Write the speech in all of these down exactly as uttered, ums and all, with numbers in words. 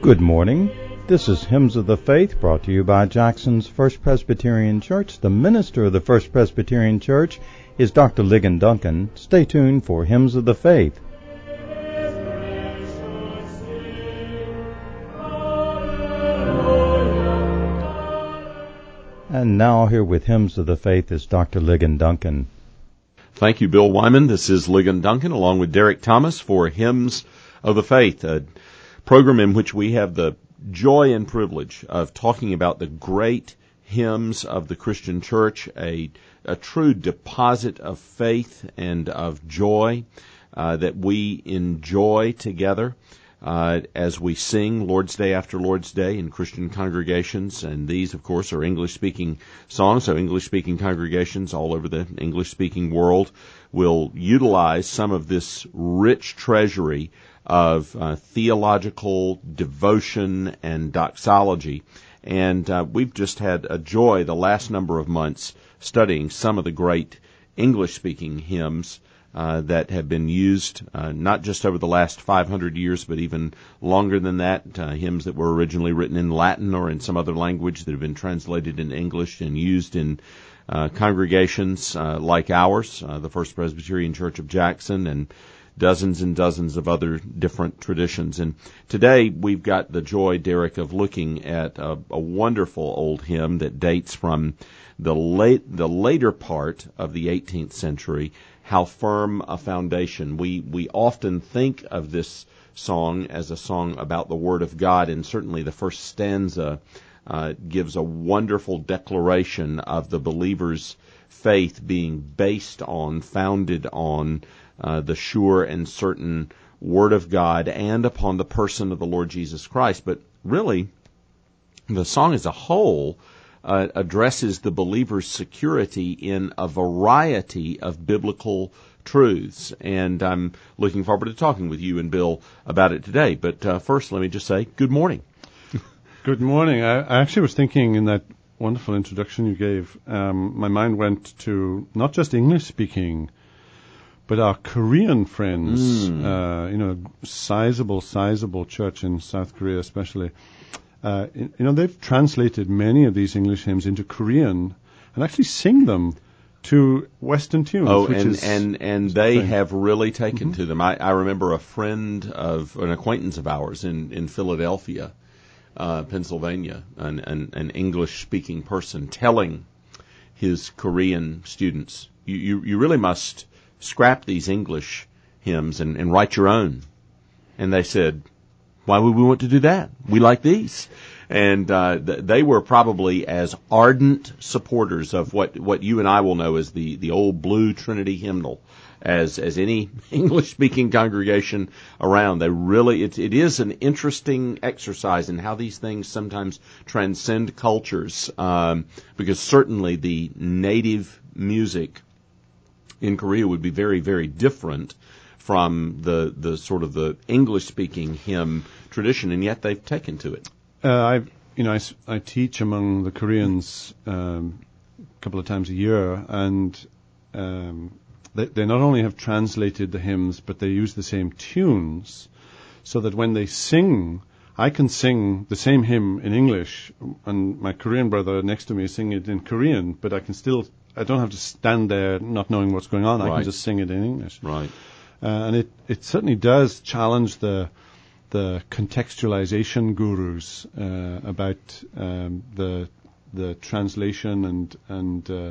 Good morning. This is Hymns of the Faith, brought to you by Jackson's First Presbyterian Church. The minister of the First Presbyterian Church is Doctor Ligon Duncan. Stay tuned for Hymns of the Faith. And now here with Hymns of the Faith is Doctor Ligon Duncan. Thank you, Bill Wyman. This is Ligon Duncan along with Derek Thomas for Hymns of the Faith, a program in which we have the joy and privilege of talking about the great hymns of the Christian church, a, a true deposit of faith and of joy uh, that we enjoy together uh, as we sing Lord's Day after Lord's Day in Christian congregations. And these, of course, are English-speaking songs, so English-speaking congregations all over the English-speaking world will utilize some of this rich treasury of uh, theological devotion and doxology. And uh, we've just had a joy the last number of months studying some of the great English-speaking hymns uh, that have been used uh, not just over the last five hundred years, but even longer than that, uh, hymns that were originally written in Latin or in some other language that have been translated in English and used in uh, congregations uh, like ours, uh, the First Presbyterian Church of Jackson, and dozens and dozens of other different traditions. And today we've got the joy, Derek, of looking at a, a wonderful old hymn that dates from the late, the later part of the eighteenth century, How Firm a Foundation. We, we often think of this song as a song about the Word of God, and certainly the first stanza uh, gives a wonderful declaration of the believer's faith being based on, founded on, Uh, the sure and certain Word of God and upon the person of the Lord Jesus Christ. But really, the song as a whole uh, addresses the believer's security in a variety of biblical truths. And I'm looking forward to talking with you and Bill about it today. But uh, first, let me just say good morning. Good morning. I, I actually was thinking in that wonderful introduction you gave, um, my mind went to not just English-speaking, but our Korean friends, mm. uh, you know, sizable, sizable church in South Korea especially, uh, you know, they've translated many of these English hymns into Korean and actually sing them to Western tunes. Oh, which and, is and, and they thing. have really taken mm-hmm. to them. I, I remember a friend of, an acquaintance of ours in, in Philadelphia, uh, Pennsylvania, an, an, an English-speaking person telling his Korean students, you, you, you really must scrap these English hymns and, and write your own. And they said, why would we want to do that? We like these. And uh, th- they were probably as ardent supporters of what, what you and I will know as the, the old Blue Trinity hymnal as as any English-speaking congregation around. They really, it, it is an interesting exercise in how these things sometimes transcend cultures, um, because certainly the native music in Korea would be very, very different from the, the sort of the English-speaking hymn tradition, and yet they've taken to it. Uh, I, you know, I, I teach among the Koreans um, a couple of times a year, and um, they, they not only have translated the hymns, but they use the same tunes, so that when they sing, I can sing the same hymn in English, and my Korean brother next to me is singing it in Korean, but I can still I don't have to stand there not knowing what's going on. Right. I can just sing it in English. Right. Uh, and it, it certainly does challenge the the contextualization gurus uh, about um, the the translation and and uh,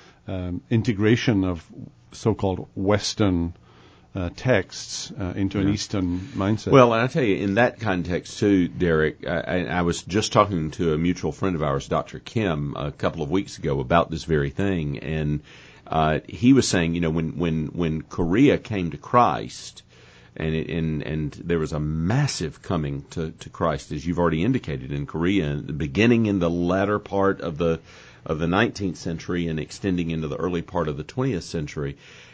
um, integration of so-called Western uh, texts uh, into yeah. an Eastern mindset. Well, and I tell you, in that context too, Derek, I, I was just talking to a mutual friend of ours, Doctor Kim, a couple of weeks ago about this very thing, and uh, he was saying, you know, when when when Korea came to Christ, and it, and and there was a massive coming to, to Christ, as you've already indicated, in Korea, beginning in the latter part of the of the nineteenth century and extending into the early part of the twentieth century.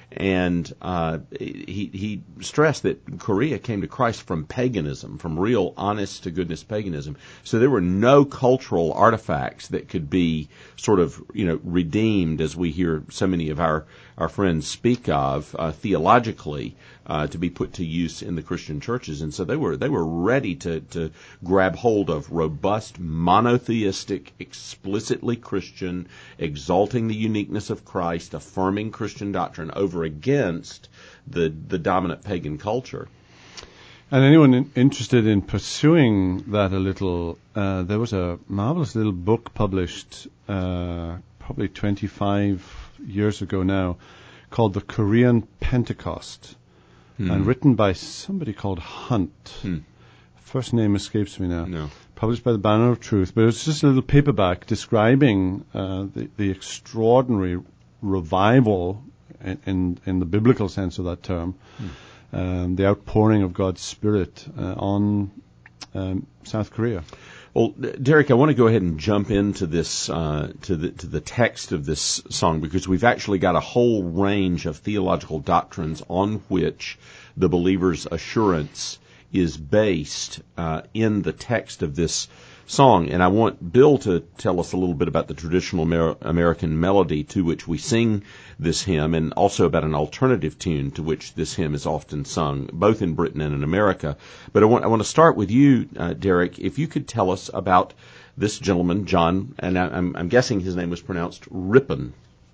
And uh, he he stressed that Korea came to Christ from paganism, from real honest to goodness paganism. So there were no cultural artifacts that could be sort of, you know, redeemed, as we hear so many of our, our friends speak of uh, theologically, uh, to be put to use in the Christian churches. And so they were they were ready to, to grab hold of robust, monotheistic, explicitly Christian, exalting the uniqueness of Christ, affirming Christian doctrine over against the the dominant pagan culture. And anyone in, interested in pursuing that a little, uh, there was a marvelous little book published uh, probably twenty-five years ago now called The Korean Pentecost, hmm. and written by somebody called Hunt. Hmm. First name escapes me now. No. Published by the Banner of Truth, but it was just a little paperback describing uh, the, the extraordinary revival in, in, in the biblical sense of that term, hmm. um, the outpouring of God's Spirit uh, on um, South Korea. Well, Derek, I want to go ahead and jump into this uh, to the to the text of this song, because we've actually got a whole range of theological doctrines on which the believer's assurance is based uh, in the text of this song. And I want Bill to tell us a little bit about the traditional Amer- American melody to which we sing this hymn, and also about an alternative tune to which this hymn is often sung, both in Britain and in America. But I want, I want to start with you, uh, Derek, if you could tell us about this gentleman, John, and I, I'm, I'm guessing his name was pronounced Rippon.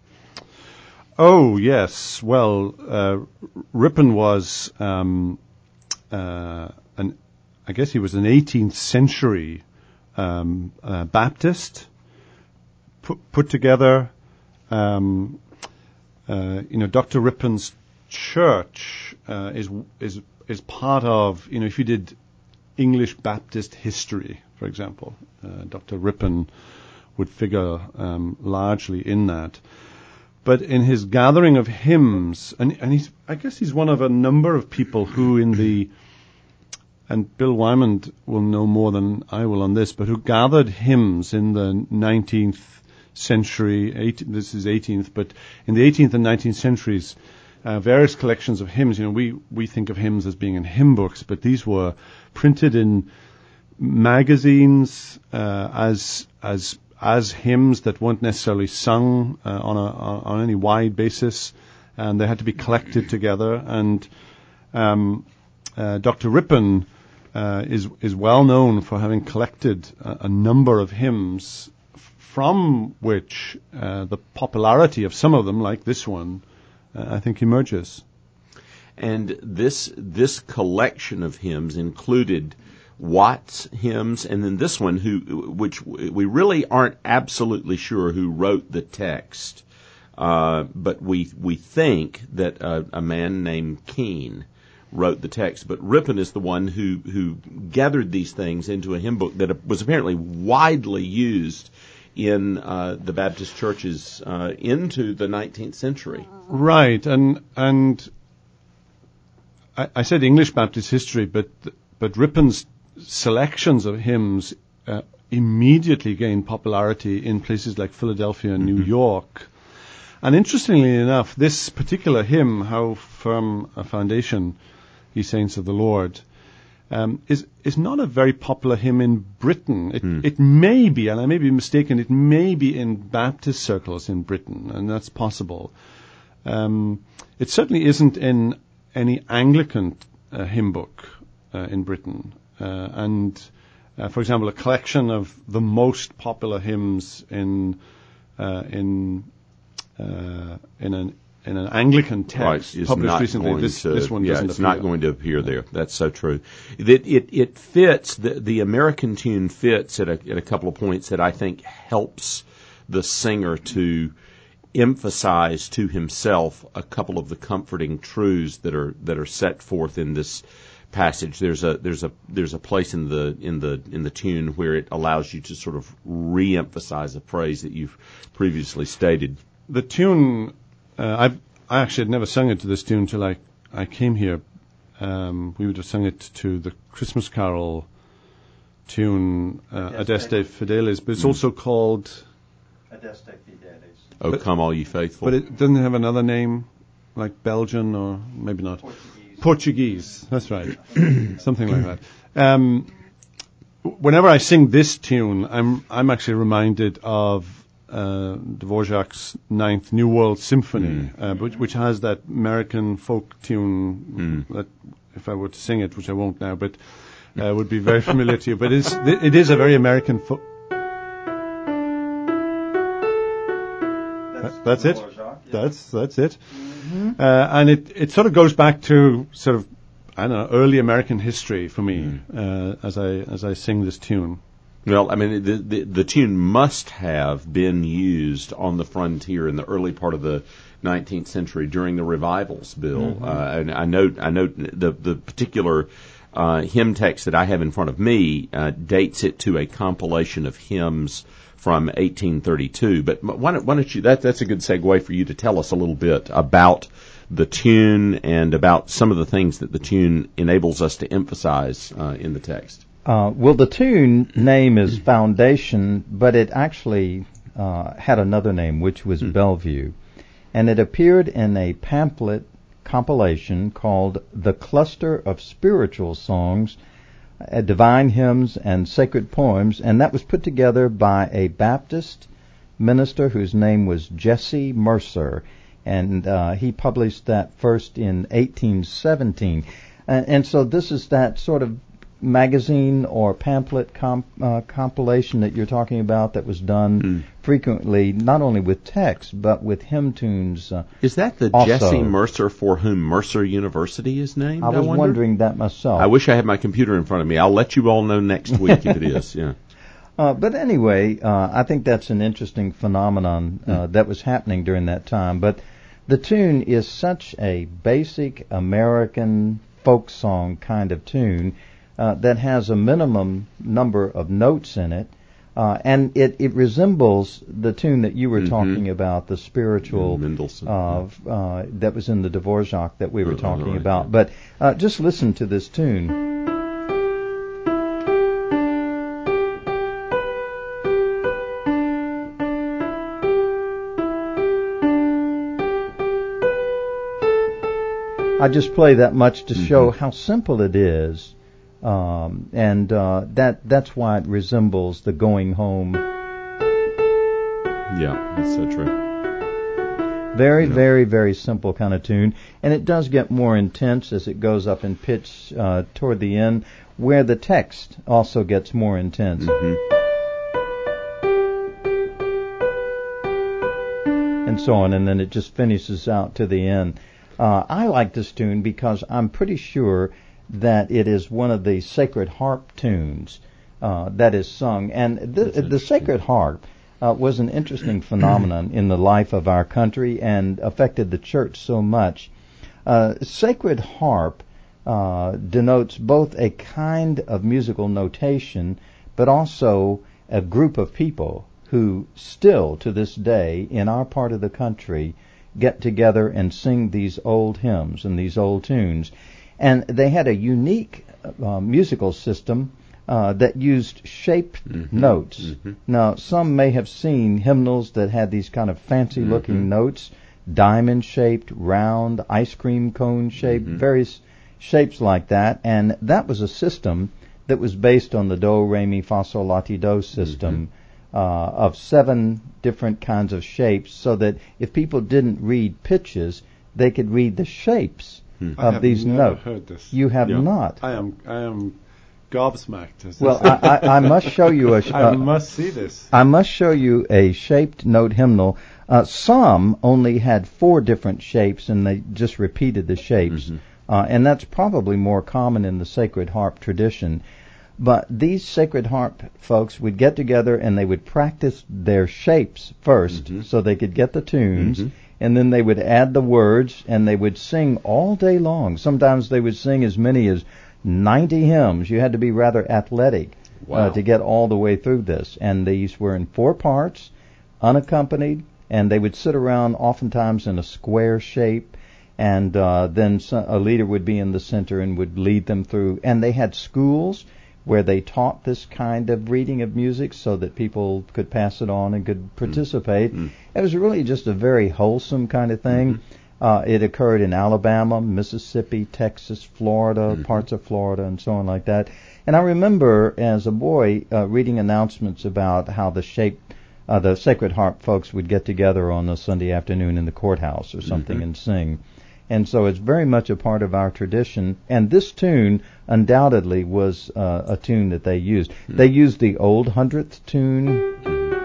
Oh, yes. Well, uh, Rippon was, um, uh, an, I guess he was an eighteenth century Um, uh, Baptist, put, put together, um, uh, you know, Doctor Rippon's church uh, is is is part of, you know, if you did English Baptist history, for example, uh, Doctor Rippon would figure um, largely in that. But in his gathering of hymns, and, and he's, I guess he's one of a number of people who in the and Bill Wyman will know more than I will on this, but who gathered hymns in the nineteenth century, eight, this is eighteenth, but in the eighteenth and nineteenth centuries, uh, various collections of hymns. You know, we, we think of hymns as being in hymn books, but these were printed in magazines uh, as as as hymns that weren't necessarily sung uh, on a on any wide basis, and they had to be collected together. And um, uh, Doctor Rippon Uh, is is well known for having collected a, a number of hymns, f- from which uh, the popularity of some of them, like this one, uh, I think emerges. And this this collection of hymns included Watts hymns, and then this one, who which we really aren't absolutely sure who wrote the text, uh, but we we think that uh, a man named Keene wrote the text. But Rippon is the one who, who gathered these things into a hymn book that was apparently widely used in uh, the Baptist churches uh, into the nineteenth century. Right, and and I, I said English Baptist history, but but Rippon's selections of hymns uh, immediately gained popularity in places like Philadelphia and mm-hmm. New York. And interestingly enough, this particular hymn, How Firm a Foundation, Ye Saints of the Lord, um, is is not a very popular hymn in Britain. It, mm. it may be, and I may be mistaken, it may be in Baptist circles in Britain, and that's possible. Um, it certainly isn't in any Anglican uh, hymn book uh, in Britain. Uh, and, uh, for example, a collection of the most popular hymns in uh, in uh, in an in an Anglican text right, published recently. This, to, this one yeah, doesn't it's appear. not going to appear there. That's so true. It it, it fits, the, the American tune fits at a, at a couple of points that I think helps the singer to emphasize to himself a couple of the comforting truths that are that are set forth in this passage. There's a there's a there's a place in the in the in the tune where it allows you to sort of re-emphasize a phrase that you've previously stated. The tune, uh, I've I actually had never sung it to this tune till I I came here. Um, we would have sung it to the Christmas Carol tune, uh, Adeste Fideles, but it's mm. also called Adeste Fideles. Oh, but, come all ye faithful. But it doesn't have another name. like Belgian or maybe not. Portuguese. Portuguese, that's right. Something like that. Um, whenever I sing this tune, I'm I'm actually reminded of uh, Dvorak's Ninth New World Symphony, mm. uh, which, which has that American folk tune mm. that, if I were to sing it, which I won't now, but uh, would be very familiar to you. But it's, it is a very American folk. That's, that's it. Dvorak, yeah. That's that's it. Mm-hmm. Uh, and it, it sort of goes back to sort of, I don't know, early American history for me mm. uh, as I as I sing this tune. Well, I mean, the, the the tune must have been used on the frontier in the early part of the nineteenth century during the revivals, Bill. Mm-hmm. Uh, and I note I note the the particular uh, hymn text that I have in front of me uh, dates it to a compilation of hymns from eighteen thirty-two. But why don't, why don't you? That that's a good segue for you to tell us a little bit about the tune and about some of the things that the tune enables us to emphasize uh, in the text. Uh, well, the tune name is Foundation, but it actually uh, had another name, which was mm. Bellevue. And it appeared in a pamphlet compilation called The Cluster of Spiritual Songs, uh, Divine Hymns, and Sacred Poems, and that was put together by a Baptist minister whose name was Jesse Mercer, and uh, he published that first in eighteen seventeen. And, and so this is that sort of magazine or pamphlet comp, uh, compilation that you're talking about that was done mm. frequently, not only with text, but with hymn tunes. Uh, is that the also. Jesse Mercer for whom Mercer University is named? I was I wondering that myself. I wish I had my computer in front of me. I'll let you all know next week if it is. Yeah. Uh, but anyway, uh, I think that's an interesting phenomenon uh, mm. that was happening during that time. But the tune is such a basic American folk song kind of tune Uh, that has a minimum number of notes in it, uh, and it, it resembles the tune that you were mm-hmm. talking about, the spiritual Mendelssohn, uh, yeah. uh, that was in the Dvorak that we were oh, talking right, about. yeah. But uh, just listen to this tune. I just play that much to mm-hmm. show how simple it is. Um, and uh, that that's why it resembles the Going Home. Yeah, that's so true. Very, yeah. very, very simple kind of tune. And it does get more intense as it goes up in pitch uh, toward the end, where the text also gets more intense. Mm-hmm. And so on, and then it just finishes out to the end. Uh, I like this tune because I'm pretty sure that it is one of the sacred harp tunes uh, that is sung. And the, the sacred harp uh, was an interesting phenomenon in the life of our country and affected the church so much. Uh, sacred harp uh, denotes both a kind of musical notation, but also a group of people who still, to this day, in our part of the country, get together and sing these old hymns and these old tunes. And they had a unique uh, musical system uh, that used shaped mm-hmm. notes. Mm-hmm. Now, some may have seen hymnals that had these kind of fancy-looking mm-hmm. notes, diamond-shaped, round, ice cream cone-shaped, mm-hmm. various shapes like that. And that was a system that was based on the do, re, mi, fa, sol, la, ti, do system mm-hmm. uh, of seven different kinds of shapes, so that if people didn't read pitches, they could read the shapes Hmm. of these notes. notes. I have never heard this. You have yeah. not. I am I am gobsmacked. Well, I, I, I must show you a. Sh- I uh, must see this. I must show you a shaped note hymnal. Uh, some only had four different shapes, and they just repeated the shapes, mm-hmm. uh, and that's probably more common in the sacred harp tradition. But these sacred harp folks would get together and they would practice their shapes first, mm-hmm. so they could get the tunes. Mm-hmm. And then they would add the words, and they would sing all day long. Sometimes they would sing as many as ninety hymns. You had to be rather athletic wow. uh, to get all the way through this. And these were in four parts, unaccompanied, and they would sit around oftentimes in a square shape, and uh, then a leader would be in the center and would lead them through. And they had schools where they taught this kind of reading of music so that people could pass it on and could participate. Mm-hmm. It was really just a very wholesome kind of thing. Mm-hmm. Uh, it occurred in Alabama, Mississippi, Texas, Florida, mm-hmm. parts of Florida, and so on like that. And I remember as a boy uh, reading announcements about how the shape, uh, the Sacred Heart folks would get together on a Sunday afternoon in the courthouse or something mm-hmm. and sing. And so it's very much a part of our tradition. And this tune undoubtedly was uh, a tune that they used. Mm-hmm. They used the old hundredth tune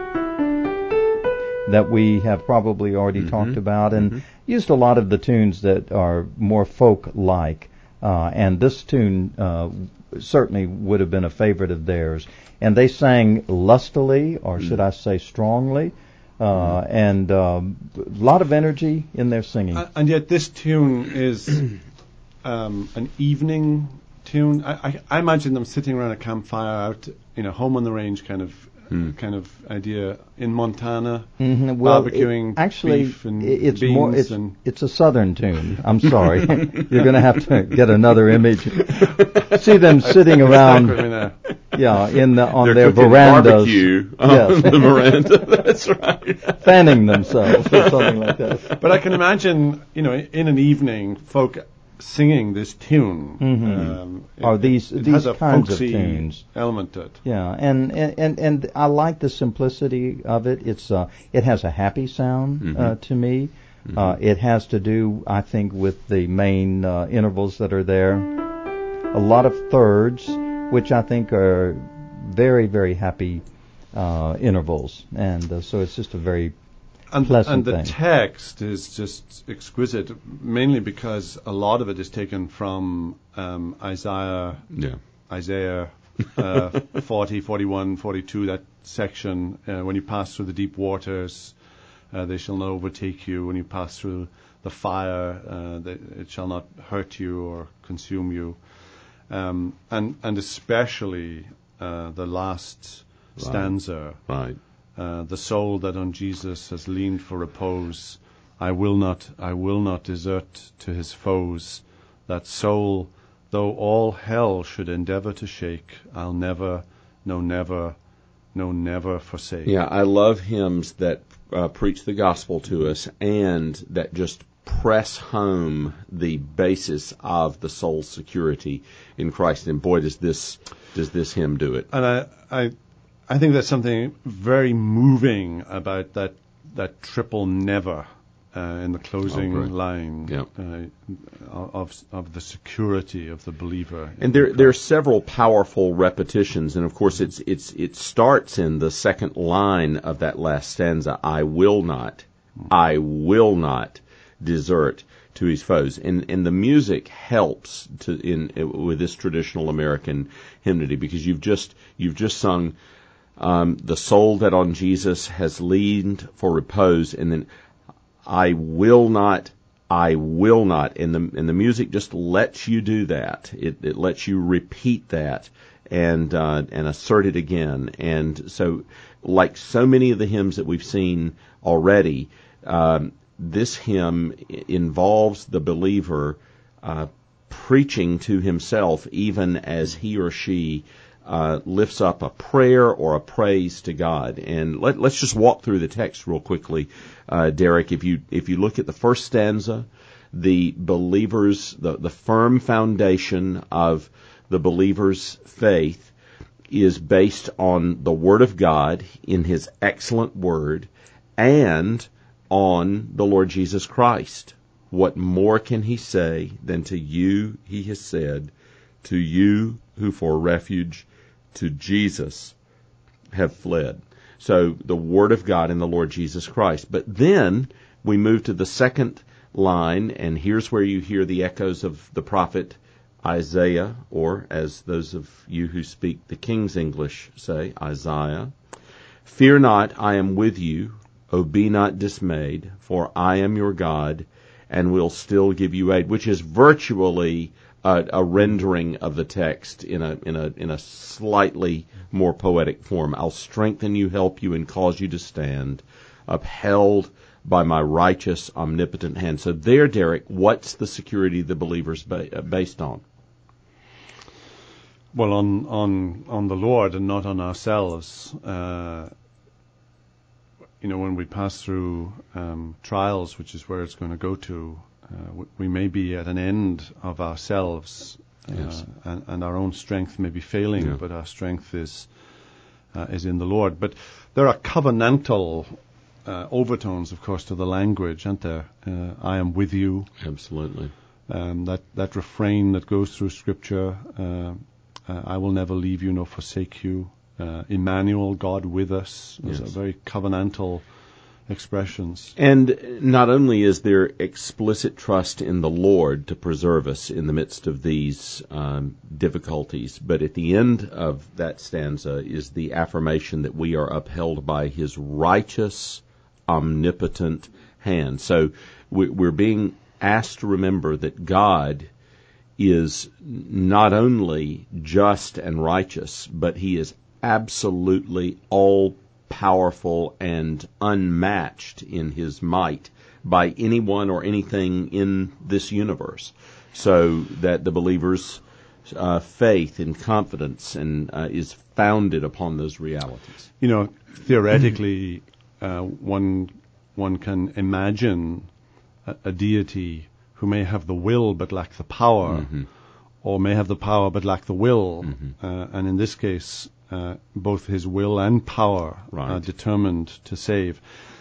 that we have probably already mm-hmm. talked about, and mm-hmm. used a lot of the tunes that are more folk-like. Uh, and this tune uh, certainly would have been a favorite of theirs. And they sang lustily, or mm-hmm. should I say strongly, uh, mm-hmm. and um, a lot of energy in their singing. Uh, and yet this tune is um, an evening tune. I, I, I imagine them sitting around a campfire out, you know, home on the range kind of Hmm. kind of idea in Montana, mm-hmm. well, barbecuing it, actually, beef and it's beans more. It's, and it's a southern tune. I'm sorry, you're going to have to get another image. See them sitting around, yeah, in the on They're their verandas, barbecue on yes. the veranda. That's right, fanning themselves or something like that. But I can imagine, you know, in an evening, folk singing this tune. Mm-hmm. Um, or it, these it these has a kinds of folksy tunes element to it. Yeah, and, and, and I like the simplicity of it. It's uh, it has a happy sound mm-hmm. uh, to me. Mm-hmm. Uh, it has to do, I think, with the main uh, intervals that are there. A lot of thirds, which I think are very, very happy uh, intervals, and uh, so it's just a very And, pleasant and the thing. text is just exquisite, mainly because a lot of it is taken from um, Isaiah, yeah. Isaiah uh, forty, forty-one, forty-two, that section. Uh, when you pass through the deep waters, uh, they shall not overtake you. When you pass through the fire, uh, they, it shall not hurt you or consume you. Um, and, and especially uh, the last right. stanza. Right. Uh, the soul that on Jesus has leaned for repose, I will not, I will not desert to his foes. That soul, though all hell should endeavor to shake, I'll never, no never, no never forsake. Yeah, I love hymns that uh, preach the gospel to us and that just press home the basis of the soul's security in Christ. And boy, does this does this hymn do it. And I, I I think there's something very moving about that that triple never uh, in the closing oh, line yep. uh, of of the security of the believer. And there there are several powerful repetitions, and of course it's it's it starts in the second line of that last stanza. I will not, I will not desert to his foes, and and the music helps to in with this traditional American hymnody, because you've just you've just sung. Um, the soul that on Jesus has leaned for repose, and then I will not, I will not, and the and the music just lets you do that. It it lets you repeat that and uh, and assert it again. And so, like so many of the hymns that we've seen already, um, this hymn involves the believer uh, preaching to himself, even as he or she Uh, lifts up a prayer or a praise to God. And let, let's just walk through the text real quickly, uh, Derek. If you if you look at the first stanza, the believers, the, the firm foundation of the believer's faith is based on the Word of God in His excellent Word and on the Lord Jesus Christ. What more can He say than to you He has said, to you who for refuge to Jesus have fled. So the Word of God in the Lord Jesus Christ. But then we move to the second line, and here's where you hear the echoes of the prophet Isaiah, or as those of you who speak the King's English say, Isaiah. Fear not, I am with you. O be not dismayed, for I am your God, and will still give you aid, which is virtually A, a rendering of the text in a in a in a slightly more poetic form. I'll strengthen you, help you, and cause you to stand, upheld by my righteous, omnipotent hand. So there, Derek, what's the security the believer's ba- based on? Well, on on on the Lord and not on ourselves. Uh, you know, when we pass through um, trials, which is where it's going to go to, uh, we, we may be at an end of ourselves, uh, yes. and, and our own strength may be failing, yeah. but our strength is uh, is in the Lord. But there are covenantal uh, overtones, of course, to the language, aren't there? Uh, I am with you. Absolutely. Um, that that refrain that goes through Scripture. Uh, uh, I will never leave you nor forsake you. Uh, Emmanuel, God with us. Those yes. are very covenantal expressions. And not only is there explicit trust in the Lord to preserve us in the midst of these um, difficulties, but at the end of that stanza is the affirmation that we are upheld by His righteous, omnipotent hand. So we're being asked to remember that God is not only just and righteous, but He is absolutely all-powerful and unmatched in His might by anyone or anything in this universe. So that the believer's uh, faith and confidence and uh, is founded upon those realities. You know, theoretically, uh, one one can imagine a, a deity who may have the will but lack the power, mm-hmm. or may have the power but lack the will, mm-hmm. uh, and in this case, Uh, both His will and power right. are determined to save.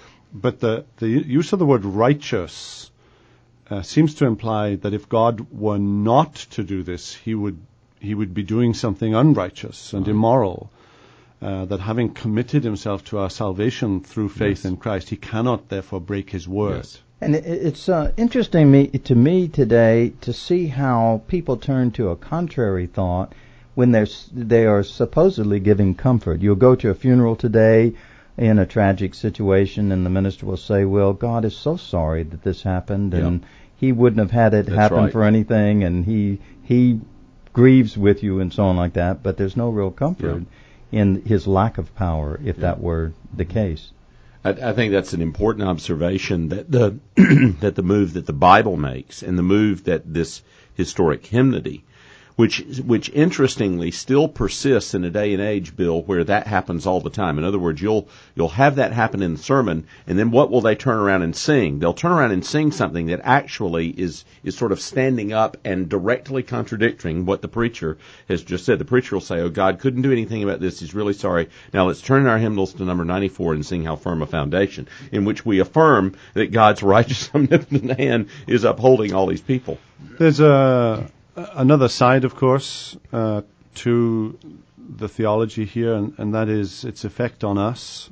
But the, the use of the word righteous uh, seems to imply that if God were not to do this, He would He would be doing something unrighteous and right. immoral. Uh, that having committed Himself to our salvation through faith yes. in Christ, He cannot therefore break His word. Yes. And it, it's uh, interesting me, to me today to see how people turn to a contrary thought when they're, they are supposedly giving comfort. You'll go to a funeral today in a tragic situation, and the minister will say, well, God is so sorry that this happened, and yeah. He wouldn't have had it That's happen right. for anything, and he he grieves with you and so on like that, but there's no real comfort yeah. in His lack of power, if yeah. that were the case. I, I think that's an important observation, that the that the move that the Bible makes, and the move that this historic hymnody, which which interestingly still persists in a day and age, Bill, where that happens all the time. In other words, you'll you'll have that happen in the sermon, and then what will they turn around and sing? They'll turn around and sing something that actually is is sort of standing up and directly contradicting what the preacher has just said. The preacher will say, oh, God couldn't do anything about this. He's really sorry. Now let's turn our hymnals to number ninety-four and sing How Firm a Foundation, in which we affirm that God's righteous, omnipotent hand is upholding all these people. There's a... Another side, of course, uh, to the theology here, and, and that is its effect on us.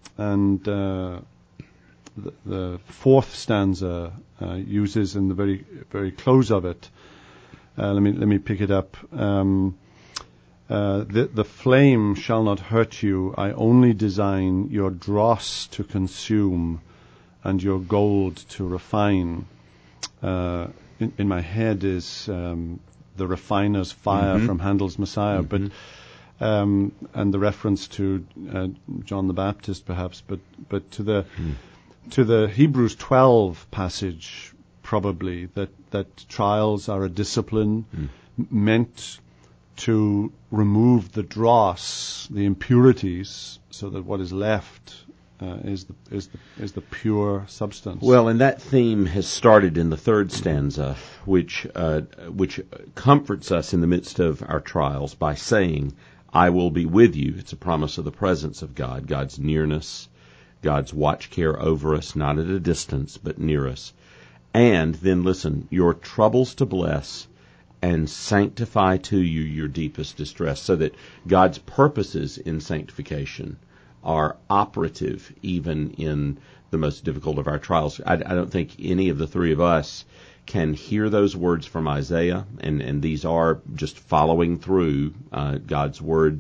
And uh, the, the fourth stanza uh, uses, in the very very close of it, uh, let me let me pick it up. Um, uh, the, the flame shall not hurt you. I only design your dross to consume, and your gold to refine. Uh, In, in my head is um, the refiner's fire mm-hmm. from Handel's Messiah, mm-hmm. but um, and the reference to uh, John the Baptist, perhaps, but but to the mm. to the Hebrews twelve passage, probably that that trials are a discipline mm. meant to remove the dross, the impurities, so that what is left Uh, is the is the is the pure substance. Well, and that theme has started in the third stanza, which uh, which comforts us in the midst of our trials by saying, "I will be with you." It's a promise of the presence of God, God's nearness, God's watch care over us, not at a distance, but near us. And then listen, your troubles to bless and sanctify to you your deepest distress, so that God's purposes in sanctification are operative even in the most difficult of our trials. I, I don't think any of the three of us can hear those words from Isaiah, and, and these are just following through uh, God's word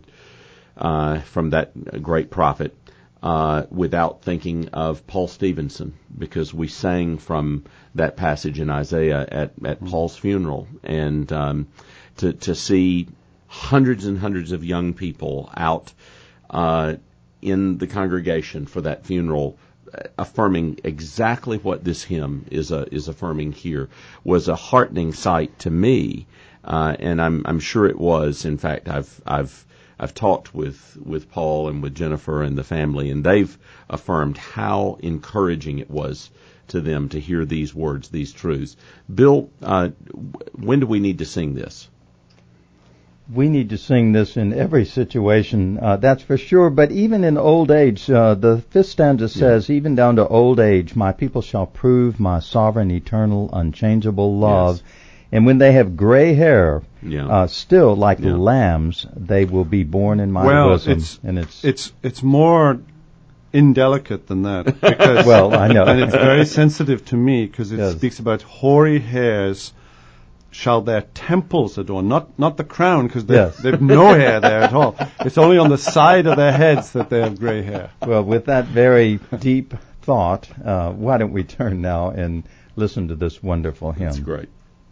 uh, from that great prophet, uh, without thinking of Paul Stevenson, because we sang from that passage in Isaiah at, at mm-hmm. Paul's funeral, and um, to, to see hundreds and hundreds of young people out uh in the congregation for that funeral, affirming exactly what this hymn is uh, is affirming here, was a heartening sight to me, uh, and I'm I'm sure it was. In fact, I've I've I've talked with, with Paul and with Jennifer and the family, and they've affirmed how encouraging it was to them to hear these words, these truths. Bill, uh, when do we need to sing this? We need to sing this in every situation, uh, that's for sure. But even in old age, uh, the fifth stanza says, yeah. even down to old age, my people shall prove my sovereign, eternal, unchangeable love. Yes. And when they have gray hair, yeah. uh, still like yeah. lambs, they will be born in my well, bosom. It's, and it's it's it's more indelicate than that. Because well, I know, and it's very sensitive to me because it yes. speaks about hoary hairs. Shall their temples adorn, not not the crown, because they yes. they've no hair there at all. It's only on the side of their heads that they have gray hair. Well, with that very deep thought, uh, why don't we turn now and listen to this wonderful hymn? That's great.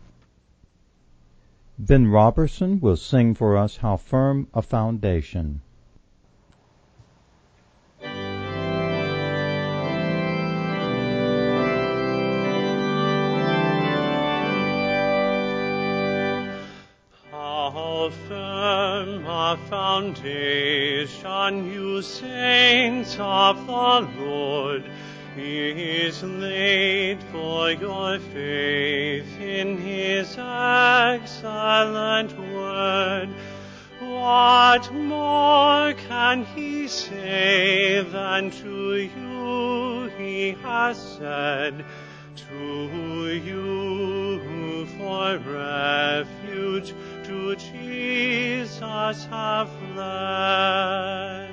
Ben Robertson will sing for us How Firm a Foundation. Firm a foundation, you saints of the Lord, is laid for your faith in his excellent word. What more can he say than to you he has said? To you for refuge to Jesus have fled.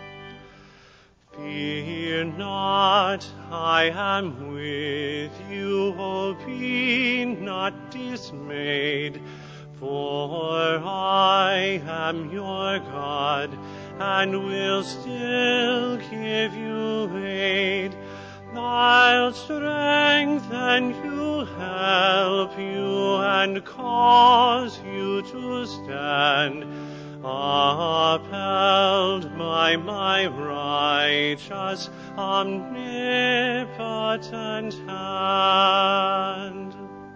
Fear not, I am with you, oh, be not dismayed, for I am your God, and will still give you aid. I'll strengthen you, help you, and cause you to stand, upheld by my righteous, omnipotent hand.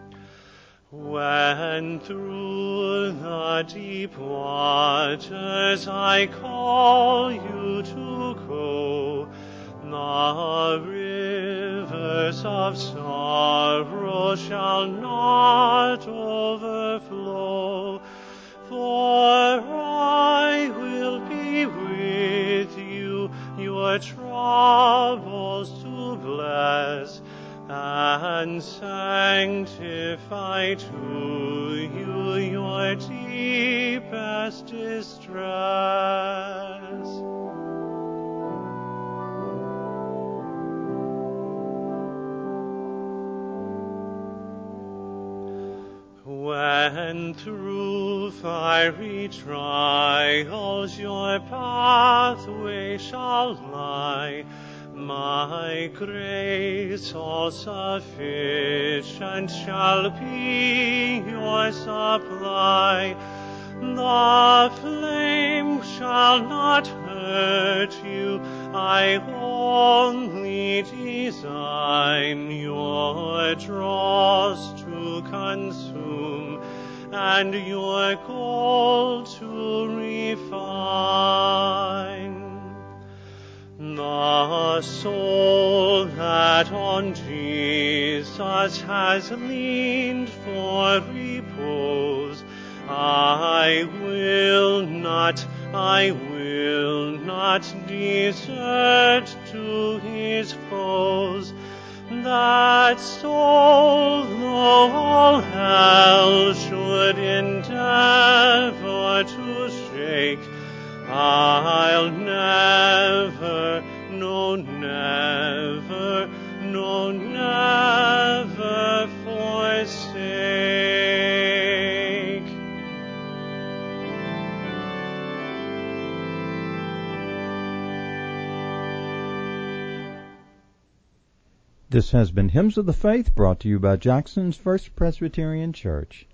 When through the deep waters I call you to go, the rivers of sorrow shall not overflow, for I will be with you, your troubles to bless, and sanctify to you your deepest distress. When through fiery trials your pathway shall lie, my grace all sufficient shall be your supply. The flame shall not hurt you, I only design your dross to consume, and your gold to refine. The soul that on Jesus has leaned for repose, I will not, I will not desert to his foes. That soul, though all hell should endeavor to shake, I'll never, no, never, no, never forsake. This has been Hymns of the Faith, brought to you by Jackson's First Presbyterian Church.